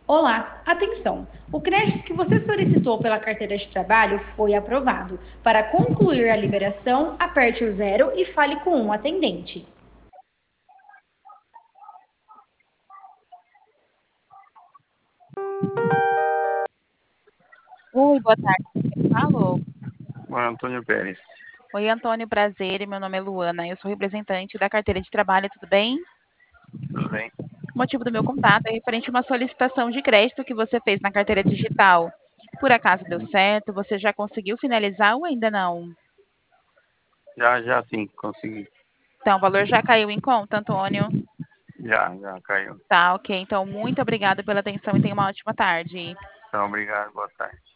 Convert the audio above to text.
Olá, atenção! O crédito que você solicitou pela carteira de trabalho foi aprovado. Para concluir a liberação, aperte o zero e fale com um atendente. Oi, boa tarde. Alô. Antônio Pérez. Oi, Antônio, prazer. Meu nome é Luana. Eu sou representante da carteira de trabalho, tudo bem? Tudo bem? O motivo do meu contato é referente a uma solicitação de crédito que você fez na carteira digital. Por acaso deu certo? Você já conseguiu finalizar ou ainda não? Já sim, consegui. Então, o valor já caiu em conta, Antônio? Já caiu. Tá, ok. Então, muito obrigada pela atenção e tenha uma ótima tarde. Então, obrigado, boa tarde.